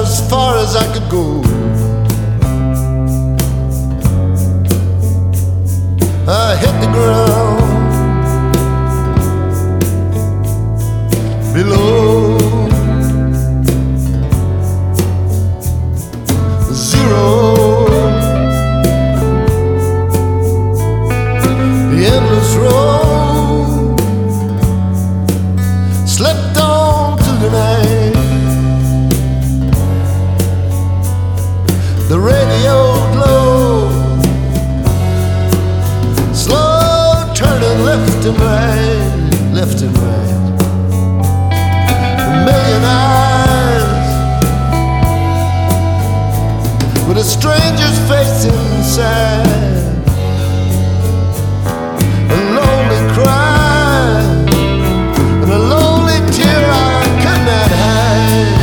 as far as I could go. I hit the ground below. Zero. The endless road slept on through the night. The radio glow, slow turning left and right, left and right. A million eyes with a stranger's face inside. A lonely cry and a lonely tear I could not hide.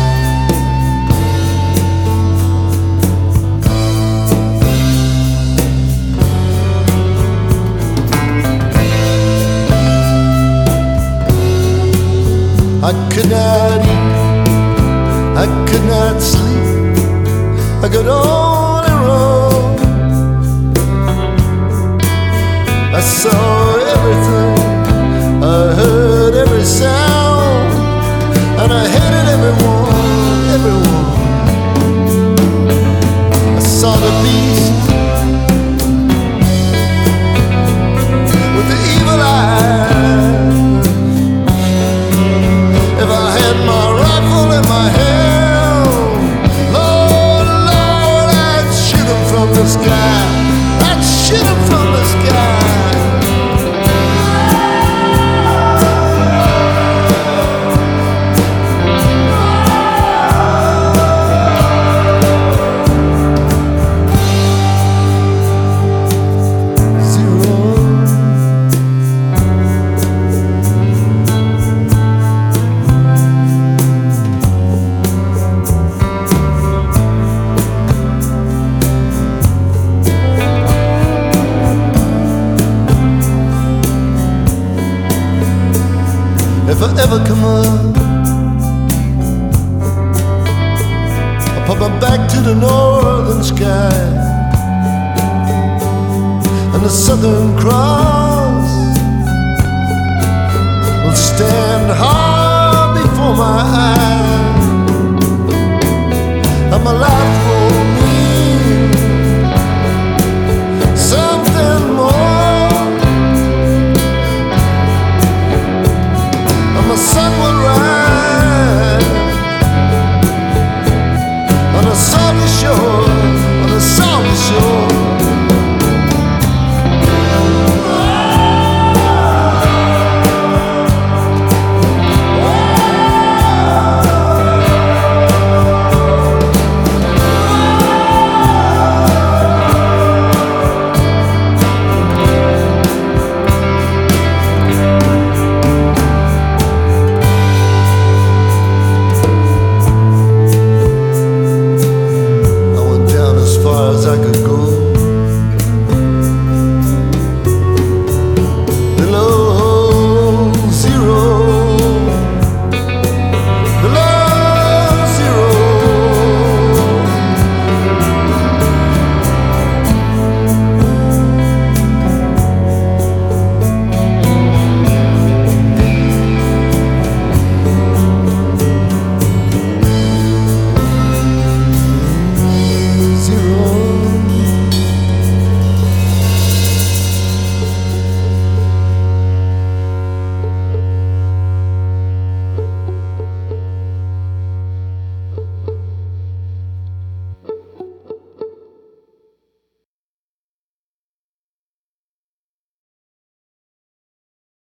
I could not eat, I could not sleep, I could only roam. I saw everything, I heard every sound, and I hated everyone, everyone. I saw the beast with the evil eye. If I had my rifle in my hand, Lord, Lord, I'd shoot him from the sky. I'd shoot him from the sky. If I ever come up, I'll put my back to the northern sky, and the Southern Cross will stand hard before my eyes. I'm alive.